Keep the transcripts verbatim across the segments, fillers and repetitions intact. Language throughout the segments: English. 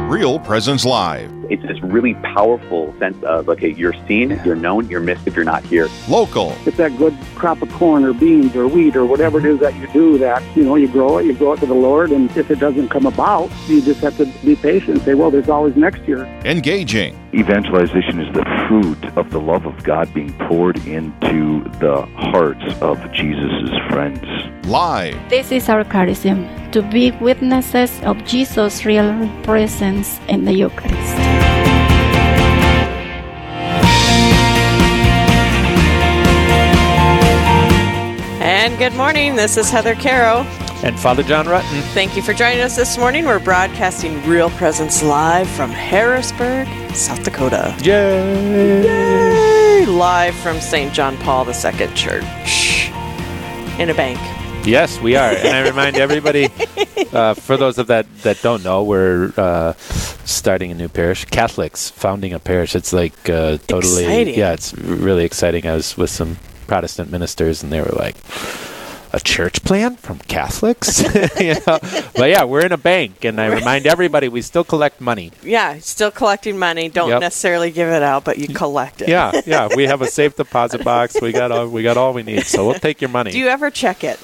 Real Presence Live. It's this really powerful sense of, okay, you're seen, you're known, you're missed if you're not here. Local. It's that good crop of corn or beans or wheat or whatever it is that you do that, you know, you grow it, you grow it to the Lord, and if it doesn't come about, you just have to be patient and say, well, there's always next year. Engaging. Evangelization is the fruit of the love of God being poured into the hearts of Jesus' friends. Live. This is our charism, to be witnesses of Jesus' real presence in the Eucharist. And good morning, this is Heather Caro. And Father John Rutten. Thank you for joining us this morning. We're broadcasting Real Presence live from Harrisburg, South Dakota. Yay! Yay! Live from Saint John Paul the Second Church in a bank. Yes, we are. And I remind everybody, uh, for those of that that don't know, we're uh, starting a new parish. Catholics founding a parish. It's like uh, totally, exciting. Yeah, it's really exciting. I was with some Protestant ministers, and they were like, a church plan from Catholics? you know? But yeah, we're in a bank, and I remind everybody we still collect money. Yeah, still collecting money. Don't Yep. necessarily give it out, but you collect it. Yeah, yeah. We have a safe deposit box. We got all we got all we need. So we'll take your money. Do you ever check it?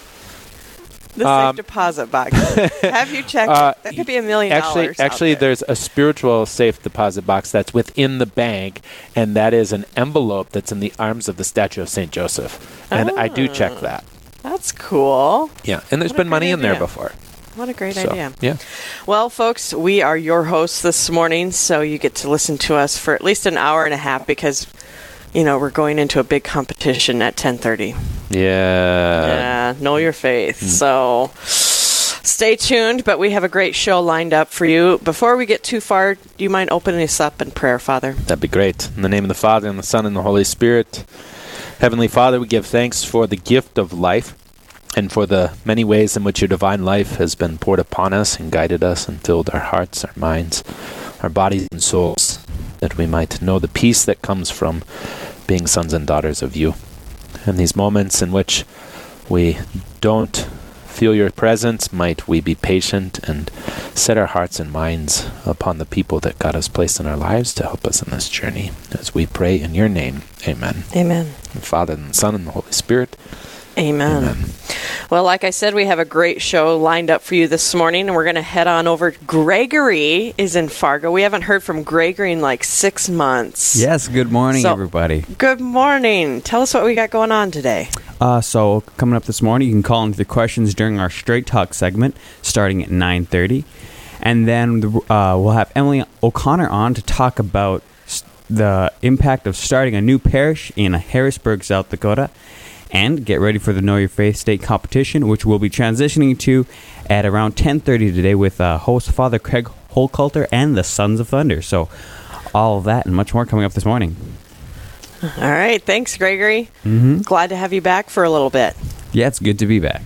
The Um, safe deposit box. Have you checked Uh, it? That could be a million Actually, dollars. out actually, there. there's a spiritual safe deposit box that's within the bank, and that is an envelope that's in the arms of the statue of Saint Joseph. And I do check that. That's cool. Yeah, and there's What a been money great in there idea. before. What a great So, idea. yeah. Well, folks, we are your hosts this morning, so you get to listen to us for at least an hour and a half because, you know, we're going into a big competition at ten thirty. Yeah. Yeah, know your faith. So stay tuned, but we have a great show lined up for you. Before we get too far, do you mind opening us up in prayer, Father? That'd be great. In the name of the Father, and the Son, and the Holy Spirit. Heavenly Father, we give thanks for the gift of life and for the many ways in which your divine life has been poured upon us and guided us and filled our hearts, our minds, our bodies and souls, that we might know the peace that comes from being sons and daughters of you. In these moments in which we don't feel your presence, might we be patient and set our hearts and minds upon the people that God has placed in our lives to help us in this journey. As we pray in your name, amen. Amen. The Father, and the Son, and the Holy Spirit. Amen. Amen. Well, like I said, we have a great show lined up for you this morning, and we're going to head on over. Gregory is in Fargo. We haven't heard from Gregory in like six months. Yes, good morning, So- everybody. Good morning. Tell us what we got going on today. Uh, so, coming up this morning, you can call into the questions during our Straight Talk segment, starting at nine thirty. And then the, uh, we'll have Emily O'Connor on to talk about s- the impact of starting a new parish in Harrisburg, South Dakota. And get ready for the Know Your Faith State competition, which we'll be transitioning to at around ten thirty today with uh, host Father Craig Holcoulter and the Sons of Thunder. So all of that and much more coming up this morning. All right. Thanks, Gregory. Mm-hmm. Glad to have you back for a little bit. Yeah, it's good to be back.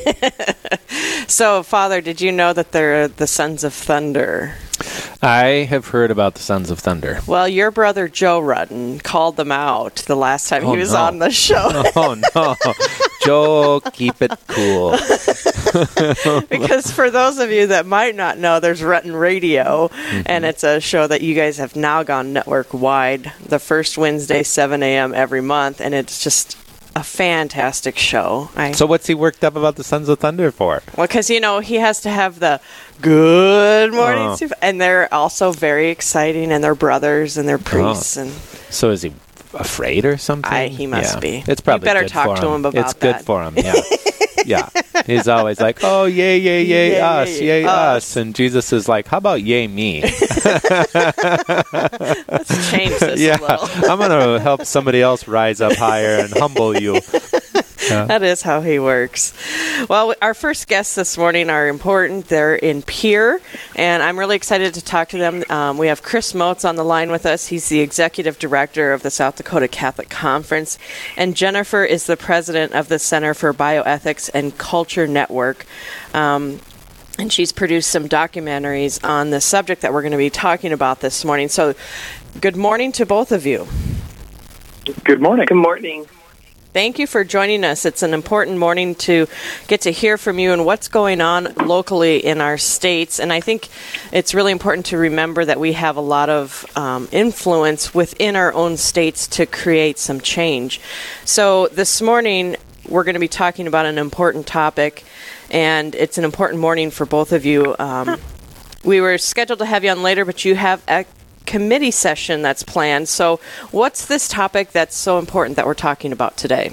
So, Father, did you know that they're the Sons of Thunder? I have heard about the Sons of Thunder. Well, your brother Joe Rutten called them out the last time Oh, he was no. on the show. Oh, no. Joe, keep it cool. Because for those of you that might not know, there's Rutten Radio, Mm-hmm. and it's a show that you guys have now gone network-wide the first Wednesday, seven a.m. every month, and it's just a fantastic show. I, So what's he worked up about the Sons of Thunder for? well, because, you know, he has to have the good morning, Oh. Steve, and they're also very exciting, and they're brothers, and they're priests, and So is he afraid or something? I- he must Yeah. be. It's You probably better good talk for to him about It's good that. for him, yeah. Yeah. He's always like, oh, yay, yay, yay, Yay, us, yay, yay, us. us. And Jesus is like, how about yay, me? let's change this yeah. a little. I'm going to help somebody else rise up higher and humble you. That is how he works. Well, our first guests this morning are important. They're in Pierre, and I'm really excited to talk to them. Um, we have Chris Motes on the line with us. He's the executive director of the South Dakota Catholic Conference, and Jennifer is the president of the Center for Bioethics and Culture Network. Um, and she's produced some documentaries on the subject that we're going to be talking about this morning. So, good morning to both of you. Good morning. Good morning. Thank you for joining us. It's an important morning to get to hear from you and what's going on locally in our states. And I think it's really important to remember that we have a lot of um, influence within our own states to create some change. So this morning, we're going to be talking about an important topic, and it's an important morning for both of you. Um, we were scheduled to have you on later, but you have a committee session that's planned. So what's this topic that's so important that we're talking about today?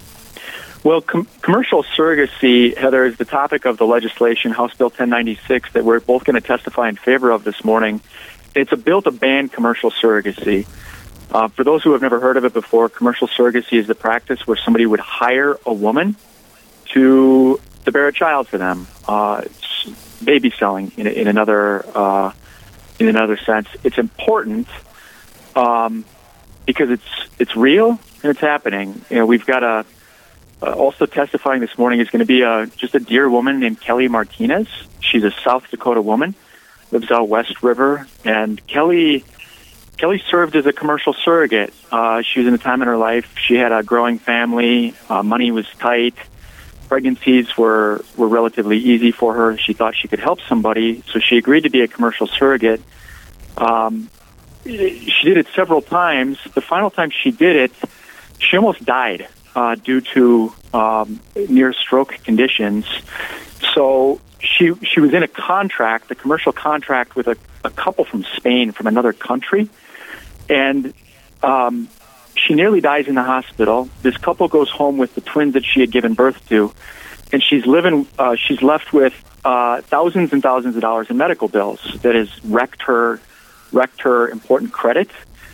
Well, com- commercial surrogacy, Heather, is the topic of the legislation, House Bill ten ninety-six, that we're both going to testify in favor of this morning. It's a bill to ban commercial surrogacy. Uh, for those who have never heard of it before, commercial surrogacy is the practice where somebody would hire a woman to to bear a child for them. Uh, it's baby selling in, in another uh in another sense. It's important um, because it's it's real and it's happening. You know, we've got a uh, also testifying this morning is going to be a just a dear woman named Kelly Martinez. She's a South Dakota woman, lives out West River, and Kelly Kelly served as a commercial surrogate. Uh, she was in a time in her life she had a growing family, uh, money was tight. Pregnancies were, were relatively easy for her. She thought she could help somebody, so she agreed to be a commercial surrogate. Um, she did it several times. The final time she did it, she almost died uh, due to um, near stroke conditions. So she she was in a contract, a commercial contract with a, a couple from Spain, from another country, and um, she nearly dies in the hospital. This couple goes home with the twins that she had given birth to, and she's living. Uh, she's left with uh, thousands and thousands of dollars in medical bills that has wrecked her, wrecked her important credit.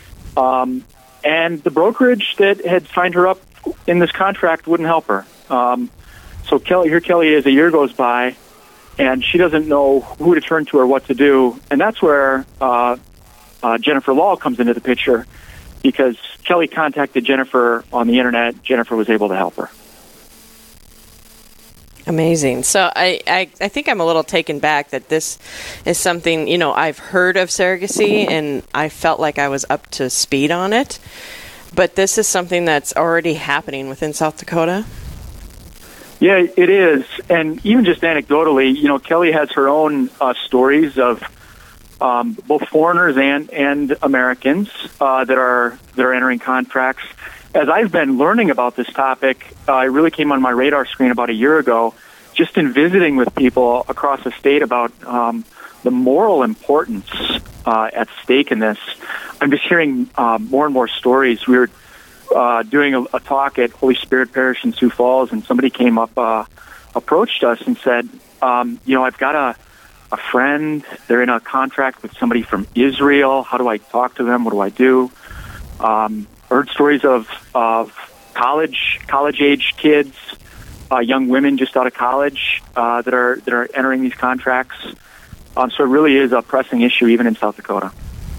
Um, and the brokerage that had signed her up in this contract wouldn't help her. Um, so Kelly, here Kelly is. A year goes by, and she doesn't know who to turn to or what to do. And that's where uh, uh, Jennifer Law comes into the picture. Because Kelly contacted Jennifer on the internet, Jennifer was able to help her. Amazing. So I, I, I think I'm a little taken back that this is something, you know, I've heard of surrogacy and I felt like I was up to speed on it. But this is something that's already happening within South Dakota? Yeah, it is. And even just anecdotally, you know, Kelly has her own uh, stories of Um, both foreigners and and Americans uh, that are that are entering contracts. As I've been learning about this topic, uh, it really came on my radar screen about a year ago, just in visiting with people across the state about um, the moral importance uh, at stake in this. I'm just hearing uh, more and more stories. We were uh, doing a, a talk at Holy Spirit Parish in Sioux Falls, and somebody came up, uh, approached us and said, um, you know, I've got a a friend, they're in a contract with somebody from Israel. How do I talk to them? What do I do? Um, heard stories of, of college, college-age kids, uh, young women just out of college uh, that are that are entering these contracts. Um, so it really is a pressing issue even in South Dakota.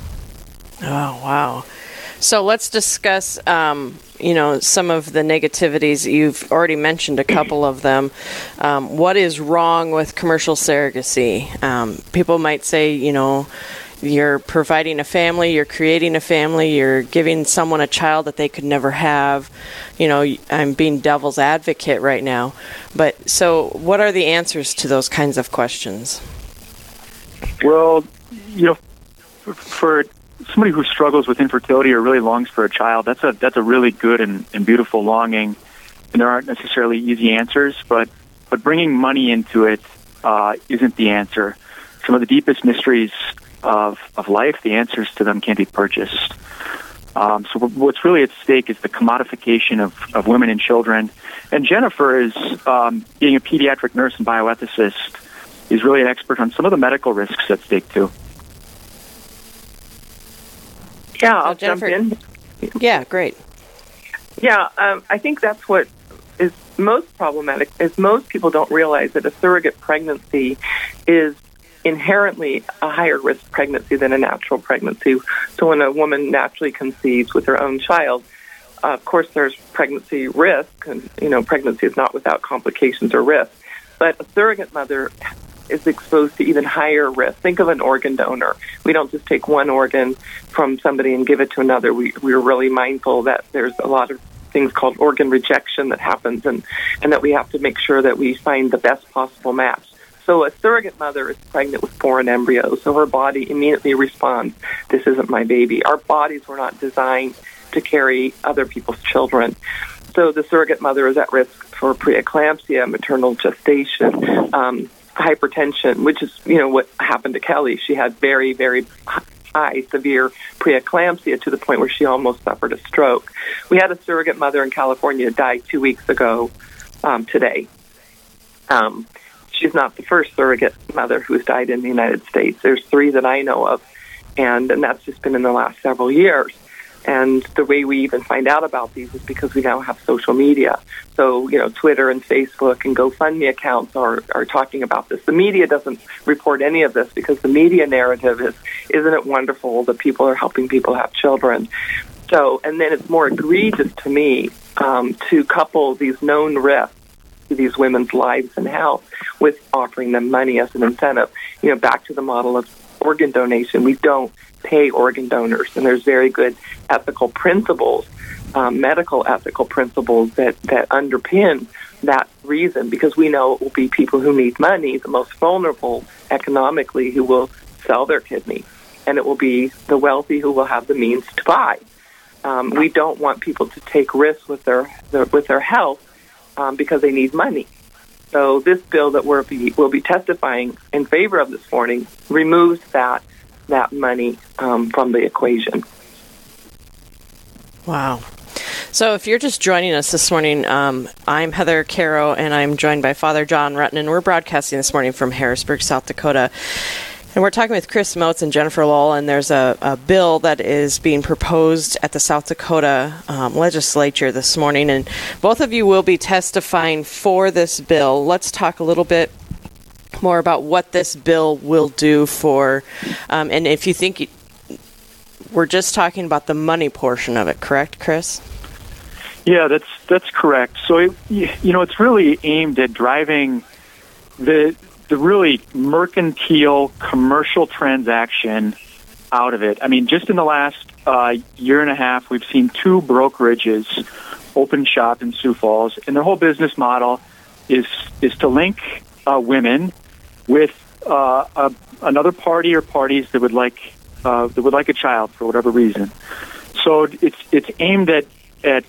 Oh, wow. So let's discuss, um, you know, some of the negativities. You've already mentioned a couple of them. Um, what is wrong with commercial surrogacy? Um, people might say, you know, you're providing a family, you're creating a family, you're giving someone a child that they could never have. You know, I'm being devil's advocate right now. But so what are the answers to those kinds of questions? Well, you know, for somebody who struggles with infertility or really longs for a child, that's a that's a really good and, and beautiful longing, and there aren't necessarily easy answers, but but bringing money into it uh, isn't the answer. Some of the deepest mysteries of of life, the answers to them can't be purchased. Um, so what's really at stake is the commodification of, of women and children. And Jennifer is, um, being a pediatric nurse and bioethicist, is really an expert on some of the medical risks at stake too. Yeah, I'll so Jennifer, jump in. Yeah, great. Yeah, um, I think that's what is most problematic, is most people don't realize that a surrogate pregnancy is inherently a higher risk pregnancy than a natural pregnancy. So when a woman naturally conceives with her own child, uh, of course there's pregnancy risk, and you know pregnancy is not without complications or risk. But a surrogate mother is exposed to even higher risk. Think of an organ donor. We don't just take one organ from somebody and give it to another. We, we're really mindful that there's a lot of things called organ rejection that happens, and, and that we have to make sure that we find the best possible match. So a surrogate mother is pregnant with foreign embryos, so her body immediately responds, this isn't my baby. Our bodies were not designed to carry other people's children. So the surrogate mother is at risk for preeclampsia, maternal gestation, um, hypertension, which is, you know, what happened to Kelly. She had very, very high, severe preeclampsia to the point where she almost suffered a stroke. We had a surrogate mother in California die two weeks ago um, today. Um, she's not the first surrogate mother who's died in the United States. There's three that I know of, and, and that's just been in the last several years. And the way we even find out about these is because we now have social media. So, you know, Twitter and Facebook and GoFundMe accounts are, are talking about this. The media doesn't report any of this because the media narrative is, isn't it wonderful that people are helping people have children? So, and then it's more egregious to me um, to couple these known risks to these women's lives and health with offering them money as an incentive. You know, back to the model of organ donation. We don't pay organ donors, and there's very good ethical principles, um, medical ethical principles that, that underpin that reason, because we know it will be people who need money, the most vulnerable economically, who will sell their kidney, and it will be the wealthy who will have the means to buy. Um, we don't want people to take risks with their, their with their health um, because they need money. So this bill that we're be, we'll be testifying in favor of this morning removes that that money um, from the equation. Wow. So if you're just joining us this morning, um, I'm Heather Caro, and I'm joined by Father John Rutten, and we're broadcasting this morning from Harrisburg, South Dakota. And we're talking with Chris Moats and Jennifer Lowell, and there's a, a bill that is being proposed at the South Dakota um, legislature this morning, and both of you will be testifying for this bill. Let's talk a little bit more about what this bill will do for, um, and if you think, we're just talking about the money portion of it, correct, Chris? Yeah, that's that's correct. So, it, you know, it's really aimed at driving the the really mercantile commercial transaction out of it. I mean, just in the last uh, year and a half, we've seen two brokerages open shop in Sioux Falls, and their whole business model is is to link uh, women with uh, a, another party or parties that would like uh, that would like a child for whatever reason. So it's it's aimed at at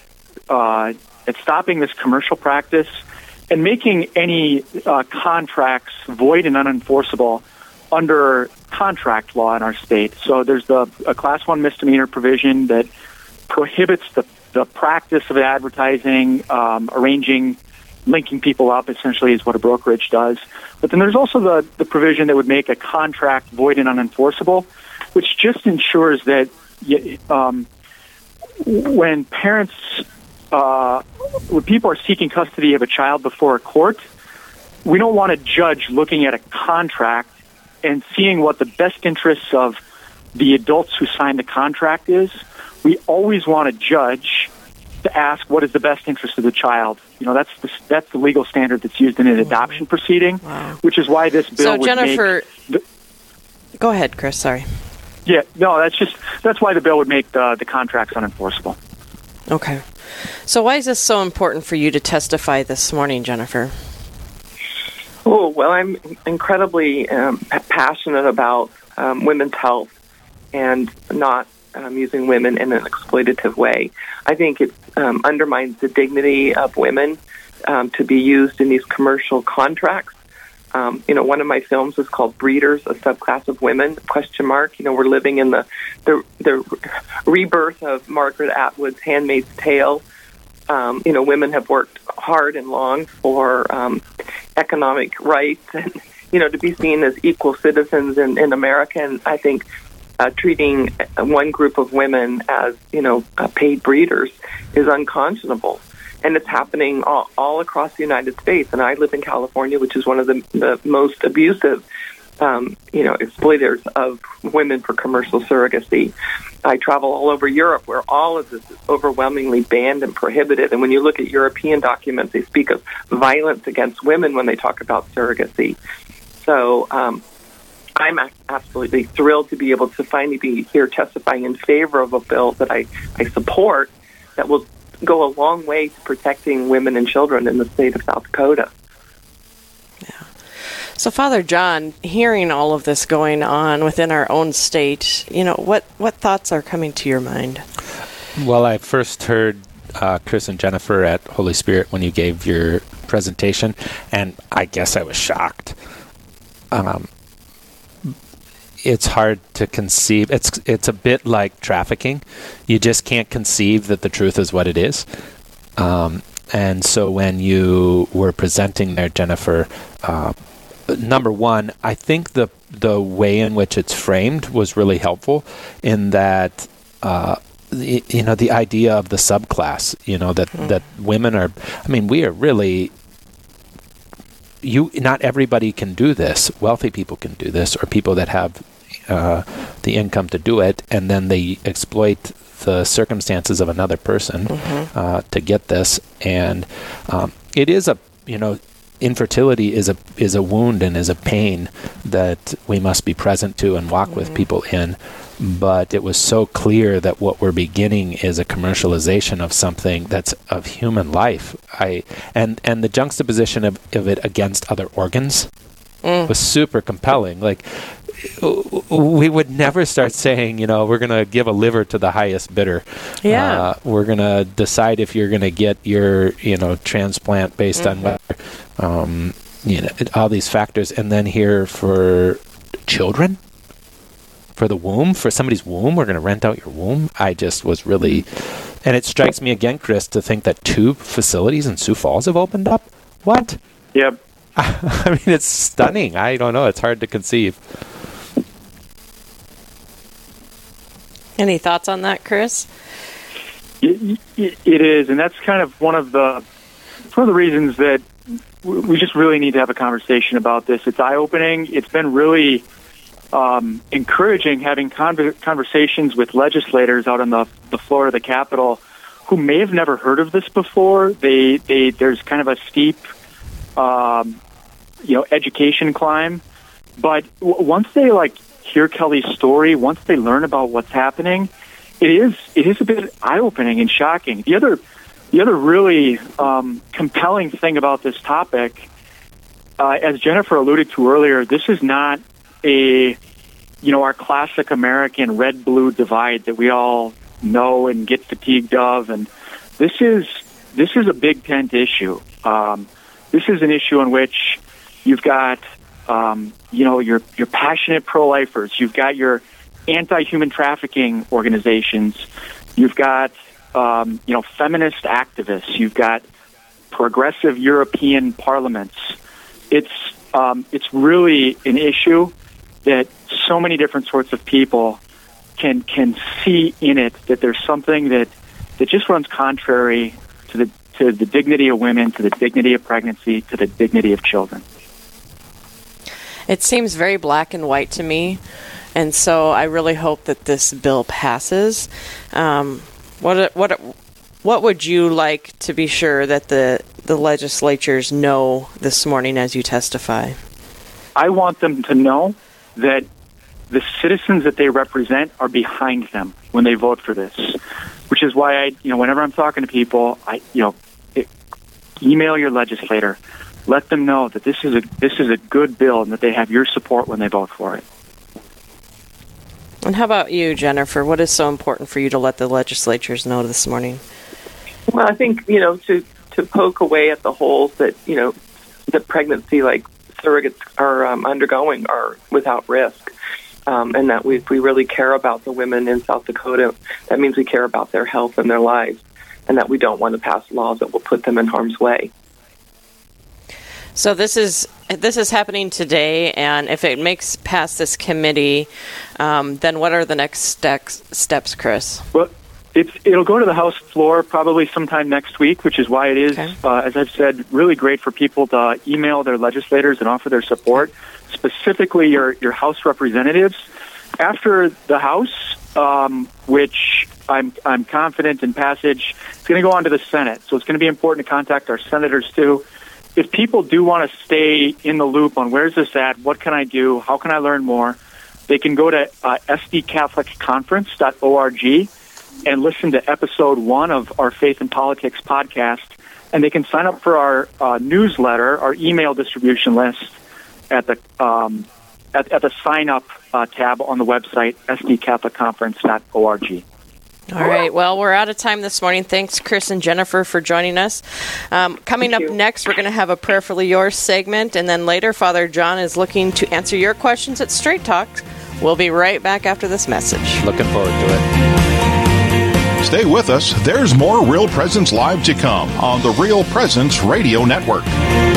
uh, at stopping this commercial practice and making any uh, contracts void and unenforceable under contract law in our state. So there's the a class one misdemeanor provision that prohibits the the practice of advertising, um, arranging, linking people up, essentially is what a brokerage does. But then there's also the, the provision that would make a contract void and unenforceable, which just ensures that um, when parents, uh, when people are seeking custody of a child before a court, we don't want a judge looking at a contract and seeing what the best interests of the adults who signed the contract is. We always want a judge to ask what is the best interest of the child. You know, that's the, that's the legal standard that's used in an adoption proceeding, wow. which is why this bill so would Jennifer, make... The, go ahead, Chris, sorry. Yeah, no, that's just, that's why the bill would make the, the contracts unenforceable. Okay. So why is this so important for you to testify this morning, Jennifer? Oh, well, I'm incredibly um, passionate about um, women's health and not Um, using women in an exploitative way. I think it um, undermines the dignity of women um, to be used in these commercial contracts. Um, you know, one of my films is called Breeders, a subclass of women, question mark. You know, we're living in the, the, the rebirth of Margaret Atwood's Handmaid's Tale. Um, you know, women have worked hard and long for um, economic rights and, you know, to be seen as equal citizens in, in America. And I think Uh, treating one group of women as, you know, uh, paid breeders is unconscionable. And it's happening all, all across the United States. And I live in California, which is one of the, the most abusive, um, you know, exploiters of women for commercial surrogacy. I travel all over Europe where all of this is overwhelmingly banned and prohibited. And when you look at European documents, they speak of violence against women when they talk about surrogacy. So, um, I'm absolutely thrilled to be able to finally be here testifying in favor of a bill that I, I support that will go a long way to protecting women and children in the state of South Dakota. So, Father John, hearing all of this going on within our own state, you know, what, what thoughts are coming to your mind? Well, I first heard uh, Chris and Jennifer at Holy Spirit when you gave your presentation, and I guess I was shocked. Um, it's hard to conceive. It's it's a bit like trafficking. You just can't conceive that the truth is what it is. Um, and so when you were presenting there, Jennifer, uh, number one, I think the the way in which it's framed was really helpful in that, uh, the, you know, the idea of the subclass, you know, that, mm. that women are, I mean, we are really, you. not everybody can do this. Wealthy people can do this, or people that have uh, the income to do it, and then they exploit the circumstances of another person mm-hmm. uh, to get this. And um, it is a, you know, infertility is a is a wound and is a pain that we must be present to and walk mm-hmm. with people in. But it was so clear that what we're beginning is a commercialization of something that's of human life. I and and the juxtaposition of, of it against other organs mm. was super compelling. Like, we would never start saying, you know, we're going to give a liver to the highest bidder. Yeah. Uh, we're going to decide if you're going to get your, you know, transplant based mm-hmm. on whether, um, you know, all these factors. And then here for children, for the womb, for somebody's womb, we're going to rent out your womb. I just was really, and it strikes me again, Chris, to think that two facilities in Sioux Falls have opened up. What? Yep. I mean, it's stunning. I don't know. It's hard to conceive. Any thoughts on that, Chris? It, it, it is, and that's kind of one of the one of the reasons that we just really need to have a conversation about this. It's eye-opening. It's been really um, encouraging having conver- conversations with legislators out on the, the floor of the Capitol who may have never heard of this before. They, they there's kind of a steep, um, you know, education climb, but w- once they like. hear Kelly's story, once they learn about what's happening, it is it is a bit eye-opening and shocking. The other the other really um, compelling thing about this topic, uh, as Jennifer alluded to earlier, this is not a you know our classic American red-blue divide that we all know and get fatigued of, and this is this is a big tent issue. Um, this is an issue in which you've got Um, you know, your your passionate pro-lifers. You've got your anti-human trafficking organizations. You've got, um, you know, feminist activists. You've got progressive European parliaments. It's um, it's really an issue that so many different sorts of people can can see in it that there's something that that just runs contrary to the to the dignity of women, to the dignity of pregnancy, to the dignity of children. It seems very black and white to me, and so I really hope that this bill passes. Um, what what what would you like to be sure that the, the legislatures know this morning as you testify? I want them to know that the citizens that they represent are behind them when they vote for this, which is why I, you know, whenever I'm talking to people, I, you know, it, email your legislator. Let them know that this is a this is a good bill and that they have your support when they vote for it. And how about you, Jennifer? What is so important for you to let the legislatures know this morning? Well, I think, you know, to, to poke away at the holes that, you know, that pregnancy like surrogates are um, undergoing are without risk. Um, and that we, if we really care about the women in South Dakota, that means we care about their health and their lives, and that we don't want to pass laws that will put them in harm's way. So this is this is happening today, and if it makes past this committee, um, then what are the next steps, steps, Chris? Well, it's, it'll go to the House floor probably sometime next week, which is why it is, okay. uh, as I've said, really great for people to email their legislators and offer their support, specifically your, your House representatives. After the House, um, which I'm I'm confident in passage, it's going to go on to the Senate, so it's going to be important to contact our senators too. If people do want to stay in the loop on where's this at, what can I do, how can I learn more, they can go to uh, s d catholic conference dot org, and listen to episode one of our Faith and Politics podcast. And they can sign up for our uh, newsletter, our email distribution list at the um, at, at the sign up uh, tab on the website, s d catholic conference dot org. All right. Well, we're out of time this morning. Thanks, Chris and Jennifer, for joining us. Um, coming Thank up you. next, we're going to have a Prayerfully Yours segment. And then later, Father John is looking to answer your questions at Straight Talk. We'll be right back after this message. Looking forward to it. Stay with us. There's more Real Presence Live to come on the Real Presence Radio Network.